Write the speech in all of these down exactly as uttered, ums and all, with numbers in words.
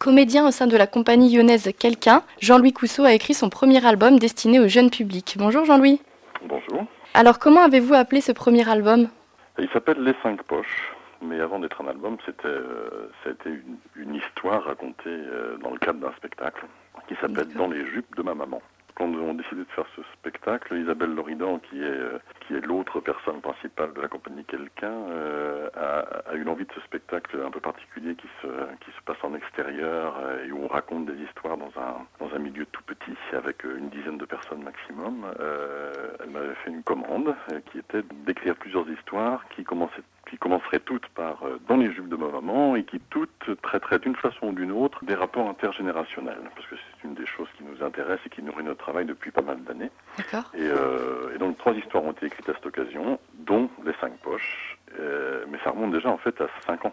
Comédien au sein de la compagnie lyonnaise Quelqu'un, Jean-Louis Cousseau a écrit son premier album destiné au jeune public. Bonjour Jean-Louis. Bonjour. Alors comment avez-vous appelé ce premier album ? Il s'appelle Les Cinq Poches, mais avant d'être un album, c'était, euh, c'était une, une histoire racontée euh, dans le cadre d'un spectacle qui s'appelle Dans les jupes de ma maman. Quand nous avons décidé de faire ce spectacle, Isabelle Loridan, qui est, euh, qui est l'autre personne principale de la compagnie Quelqu'un, euh, a, a eu l'envie de ce spectacle un peu particulier qui se, qui se passe en extérieur euh, et où on raconte des histoires dans un, dans un milieu tout petit avec une dizaine de personnes maximum. Euh, elle m'avait fait une commande euh, qui était d'écrire plusieurs histoires qui commençaient qui commenceraient toutes par euh, Dans les jupes de ma maman et qui toutes traiteraient d'une façon ou d'une autre des rapports intergénérationnels, parce que c'est une des choses qui nous intéresse et qui nourrit notre travail depuis pas mal d'années. D'accord. Et, euh, et donc trois histoires ont été écrites à cette occasion, dont Les Cinq Poches, euh, mais ça remonte déjà en fait à cinq ans.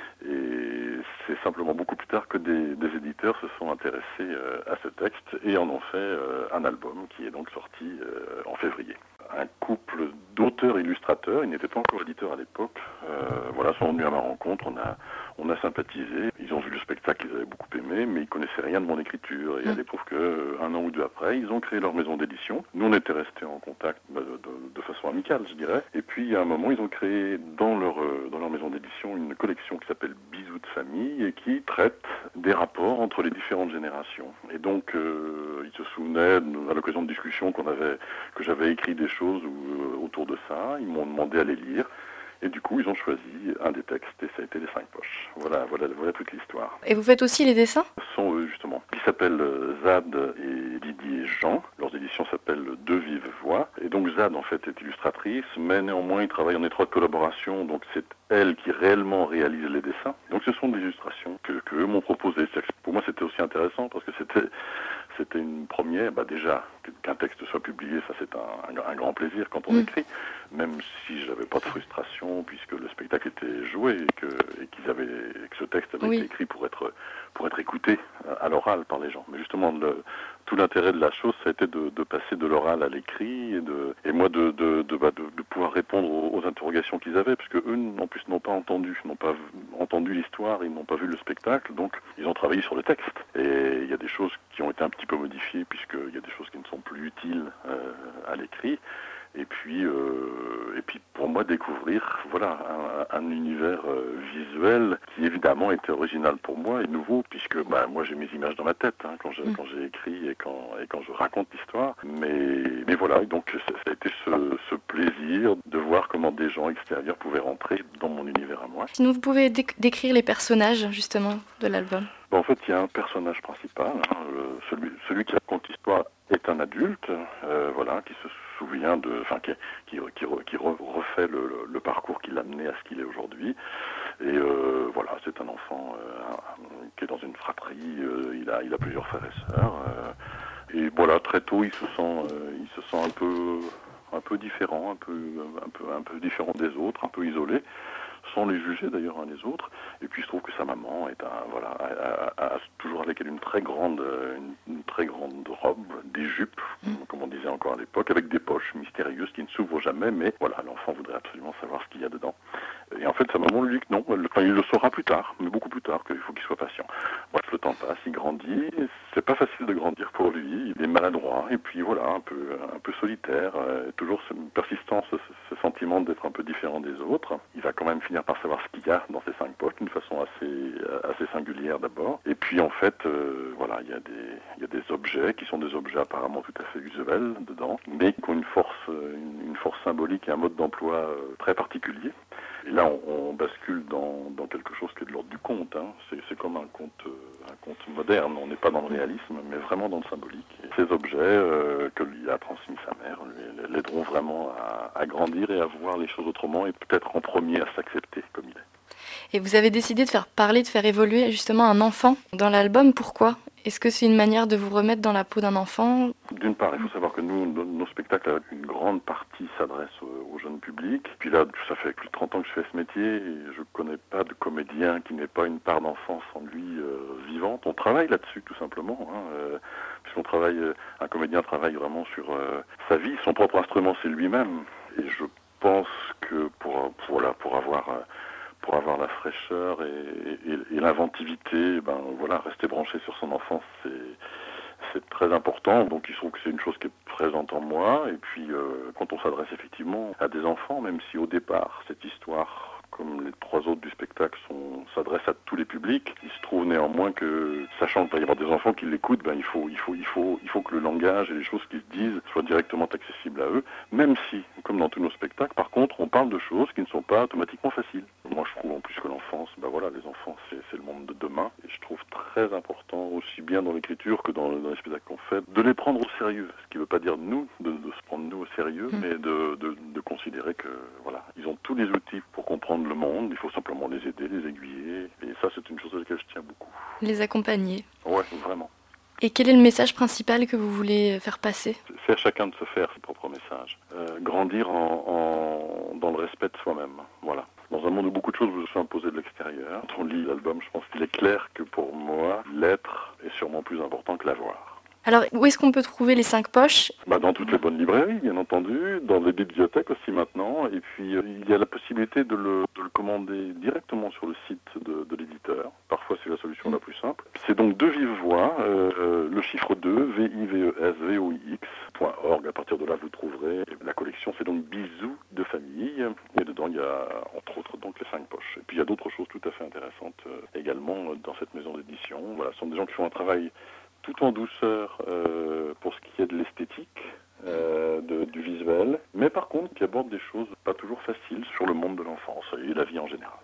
Et c'est simplement beaucoup plus tard que des, des éditeurs se sont intéressés euh, à ce texte et en ont fait euh, un album qui est donc sorti euh, en février. Un couple d'auteurs-illustrateurs, ils n'étaient pas encore éditeurs à l'époque, euh, voilà, sont venus à ma rencontre, on a, on a sympathisé, ils ont vu le spectacle, ils avaient beaucoup aimé, mais ils connaissaient rien de mon écriture, et mmh. il prouve qu'un an ou deux après, ils ont créé leur maison d'édition. Nous, on était restés en contact bah, de, de, de façon amicale, je dirais, et puis à un moment, ils ont créé dans leur, dans leur maison d'édition une collection qui s'appelle Bisous de famille, et qui traite des rapports entre les différentes générations. Et donc, euh, ils se souvenaient, à l'occasion de discussions qu'on avait, que j'avais écrit des choses où, autour de ça, ils m'ont demandé à les lire, et du coup ils ont choisi un des textes, et ça a été Les Cinq Poches. Voilà, voilà, voilà toute l'histoire. Et vous faites aussi les dessins ? Ce sont eux justement, qui s'appellent Zad et Didier Jean, leurs éditions s'appellent Deux Vives Voix, et donc Zad en fait est illustratrice, mais néanmoins ils travaillent en étroite collaboration, donc c'est elle qui réellement réalise les dessins. Donc ce sont des illustrations que, que eux m'ont proposées. Pour moi c'était aussi intéressant parce que c'était C'était une première, bah déjà, qu'un texte soit publié, ça c'est un, un, un grand plaisir quand on mmh. écrit, même si je n'avais pas de frustration, puisque le spectacle était joué et que, et qu'ils avaient, et que ce texte avait oui. été écrit pour être, pour être écouté à l'oral par les gens. Mais justement, le, tout l'intérêt de la chose, ça a été de, de passer de l'oral à l'écrit, et, de, et moi de, de, de, bah, de, de pouvoir répondre aux, aux interrogations qu'ils avaient, parce qu'eux, en plus, n'ont pas entendu, n'ont pas entendu l'histoire, ils n'ont pas vu le spectacle, donc ils ont travaillé sur le texte. Et il y a des choses qui ont été un petit peu modifiées, puisqu'il y a des choses qui ne sont plus utiles euh, à l'écrit. Et puis, euh, et puis pour moi découvrir voilà un, un univers euh, visuel qui évidemment était original pour moi et nouveau, puisque bah, moi j'ai mes images dans ma tête hein, quand, je, mmh. quand j'ai écrit et quand, et quand je raconte l'histoire. Mais, mais voilà, donc ça, ça a été ce, ce plaisir de voir comment des gens extérieurs pouvaient rentrer dans mon univers à moi. Sinon vous pouvez déc- décrire les personnages justement de l'album. Bon, en fait il y a un personnage principal, hein, le, celui, celui qui raconte l'histoire est un adulte, euh, voilà, qui se souvient de, enfin, qui, qui, qui, qui refait le, le, le parcours qui l'a amené à ce qu'il est aujourd'hui. Et euh, voilà, c'est un enfant euh, qui est dans une fratrie. Euh, il a, il a plusieurs frères et sœurs. Euh, et voilà, très tôt, il se sent, euh, il se sent un peu, un peu différent, un peu, un peu, un peu différent des autres, un peu isolé, sans les juger d'ailleurs un des autres. Et puis il se trouve que sa maman est un, voilà, a, a, a toujours avec elle une très grande, une, une très grande robe, des jupes, mmh. comme on disait encore à l'époque, avec des poches mystérieuses qui ne s'ouvrent jamais, mais voilà, l'enfant voudrait absolument savoir ce qu'il y a dedans. Et en fait, sa maman lui dit que non, elle, enfin, il le saura plus tard, mais beaucoup plus tard, qu'il faut qu'il soit patient. Bref, le temps passe, il grandit, c'est pas facile de grandir pour lui, il est maladroit, et puis voilà, un peu, un peu solitaire, euh, toujours cette persistance, ce, ce sentiment d'être un peu différent des autres. Il va quand même finir par savoir ce qu'il y a dans ces cinq poches, d'une façon assez, assez singulière d'abord. Et puis en fait, euh, voilà, il y a des, il y a des objets qui sont des objets apparemment tout à fait usuels dedans, mais qui ont une force, une, une force symbolique et un mode d'emploi euh, très particulier. Et là, on, on bascule dans, dans quelque chose qui est de l'ordre du conte. Hein. C'est, c'est comme un conte, euh, un conte moderne. On n'est pas dans le réalisme, mais vraiment dans le symbolique. Et ces objets euh, que lui a transmis sa mère lui, l'aideront vraiment à, à grandir et à voir les choses autrement et peut-être en premier à s'accepter comme il est. Et vous avez décidé de faire parler, de faire évoluer justement un enfant dans l'album. Pourquoi ? Est-ce que c'est une manière de vous remettre dans la peau d'un enfant ? D'une part, il faut savoir que nous, nos, nos spectacles, une grande partie s'adressent au, au jeune public. Puis là, ça fait plus de trente ans que je fais ce métier et je ne connais pas de comédien qui n'ait pas une part d'enfance en lui euh, vivante. On travaille là-dessus, tout simplement. Hein, euh, puisqu'on travaille, un comédien travaille vraiment sur euh, sa vie. Son propre instrument, c'est lui-même. Et je pense que pour, pour, voilà, pour avoir... Euh, pour avoir la fraîcheur et, et, et l'inventivité, ben voilà, rester branché sur son enfance, c'est c'est très important. Donc il se trouve que c'est une chose qui est présente en moi. Et puis euh, quand on s'adresse effectivement à des enfants, même si au départ cette histoire, comme les trois autres du spectacle, sont, s'adresse à tous les publics, il se trouve néanmoins que, sachant qu'il va y avoir des enfants qui l'écoutent, ben il faut, il faut, il faut, il faut que le langage et les choses qu'ils disent soient directement accessibles à eux, même si, comme dans tous nos spectacles, par contre, on parle de choses qui ne sont pas automatiquement faciles. Moi, je trouve en plus que l'enfance, ben voilà, les enfants, c'est, c'est le monde de demain, et je trouve très important, aussi bien dans l'écriture que dans, dans les spectacles qu'on fait, de les prendre au sérieux. Ce qui ne veut pas dire nous, de, de se prendre nous au sérieux, mmh. mais de, de, de considérer que, voilà, ils ont tous les outils pour comprendre le monde, il faut simplement les aider, les aiguiller, et ça c'est une chose à laquelle je tiens beaucoup. Les accompagner. Ouais, vraiment. Et quel est le message principal que vous voulez faire passer ? C'est à chacun de se faire ses propres messages. Euh, grandir en, en, dans le respect de soi-même, voilà. Dans un monde où beaucoup de choses vous sont imposées de l'extérieur, quand on lit l'album, je pense qu'il est clair que pour moi, l'être est sûrement plus important que l'avoir. Alors, où est-ce qu'on peut trouver les cinq poches ? Bah, dans toutes les bonnes librairies, bien entendu, dans les bibliothèques aussi maintenant, et puis euh, il y a la possibilité de le, de le commander directement sur le site de, de l'éditeur. Parfois, c'est la solution la plus simple. C'est donc de vive voix, euh, le chiffre deux, V I V E S V O I X point org. À partir de là, vous trouverez la collection. C'est donc Bisous de famille, et dedans, il y a entre autres donc les cinq poches. Et puis, il y a d'autres choses tout à fait intéressantes euh, également euh, dans cette maison d'édition. Voilà, ce sont des gens qui font un travail tout en douceur euh, pour ce qui est de l'esthétique, euh, de, du visuel, mais par contre qui aborde des choses pas toujours faciles sur le monde de l'enfance et la vie en général.